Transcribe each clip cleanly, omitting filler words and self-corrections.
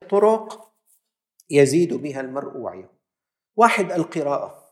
طرق يزيد بها المرء وعيه. واحد، القراءة،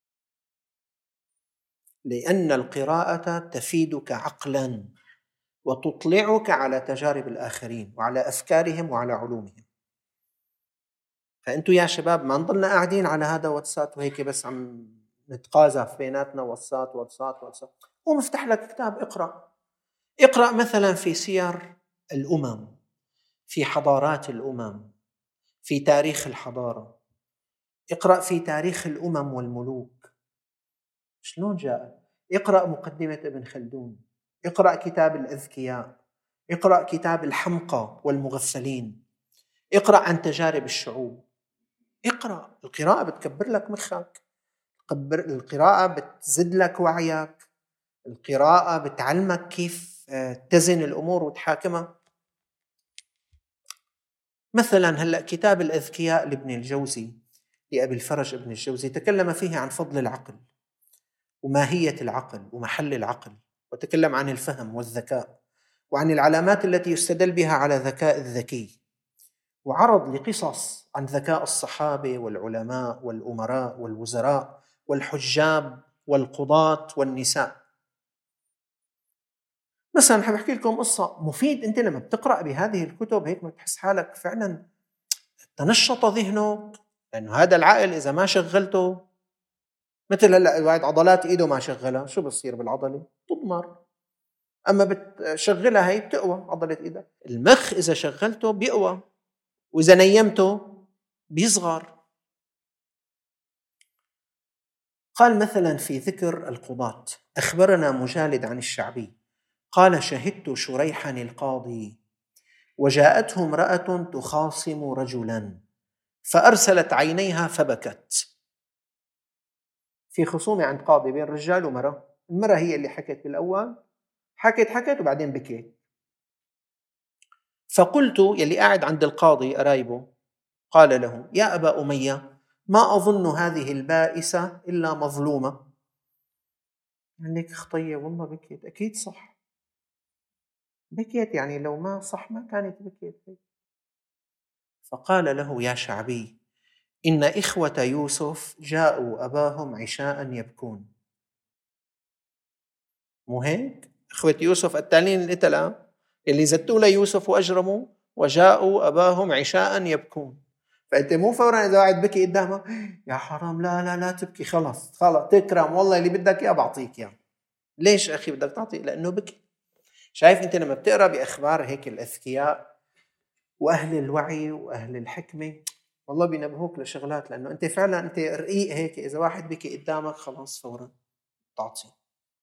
لأن القراءة تفيدك عقلاً وتطلعك على تجارب الآخرين وعلى أفكارهم وعلى علومهم. فأنتوا يا شباب ما نضلنا قاعدين على هذا واتساب وهيك بس عم نتقاذف بيناتنا، واتساب. قوم افتح لك كتاب اقرأ مثلا في سير الأمم، في حضارات الأمم، في تاريخ الحضارة. اقرأ في تاريخ الأمم والملوك شلون جاء. اقرأ مقدمة ابن خلدون، اقرأ كتاب الأذكياء، اقرأ كتاب الحمقى والمغفلين، اقرأ عن تجارب الشعوب. اقرأ. القراءة بتكبر لك مخك، القراءة بتزد لك وعيك، القراءة بتعلمك كيف تزن الأمور وتحاكمها. مثلا هلأ كتاب الأذكياء لابن الجوزي، لأبي الفرج ابن الجوزي، تكلم فيه عن فضل العقل وماهية العقل ومحل العقل، وتكلم عن الفهم والذكاء وعن العلامات التي يستدل بها على ذكاء الذكي، وعرض لقصص عن ذكاء الصحابة والعلماء والأمراء والوزراء والحجاب والقضاة والنساء. مثلا حاب أحكي لكم قصة مفيد. أنت لما بتقرأ بهذه الكتب هيك ما تحس حالك فعلا تنشط ذهنك، لأنه هذا العقل إذا ما شغلته، مثل هلأ الواحد عضلات إيده ما شغلها شو بصير بالعضلة؟ تضمر. أما بتشغلها هي بتقوى عضلة إيدك. المخ إذا شغلته بيقوى، وإذا نيمته بيصغر. قال مثلا في ذكر القضاة، أخبرنا مجالد عن الشعبي قال: شهدت شريحا القاضي وجاءته امرأة تخاصم رجلا فأرسلت عينيها فبكت. في خصومة عند قاضي بين رجال ومرأة، المرأة هي اللي حكت بالأول، حكت وبعدين بكيت. فقلت يلي قاعد عند القاضي قرايبه، قال له: يا أبا أمية، ما أظن هذه البائسة إلا مظلومة. قال لك خطية والله بكيت. أكيد صح، بكيت، يعني لو ما صح ما كانت بكيت. فقال له: يا شعبي، إن إخوة يوسف جاءوا أباهم عشاء يبكون. مو هيك؟ إخوة يوسف التالين القتلة اللي زتوا ليوسف وأجرموا، وجاءوا أباهم عشاء يبكون. فأنت مو فورا إذا واحد بكي قدامك يا حرام لا تبكي، خلص تكرم، والله اللي بدك إياه بعطيك إياه. ليش أخي بدك تعطي؟ لأنه بكي. شايف أنت لما بتقرأ بأخبار هيك الأذكياء وأهل الوعي وأهل الحكمة، والله بينبهوك لشغلات، لأنه أنت فعلا أنت رقيق هيك، إذا واحد بكي قدامك خلاص فورا تعطي.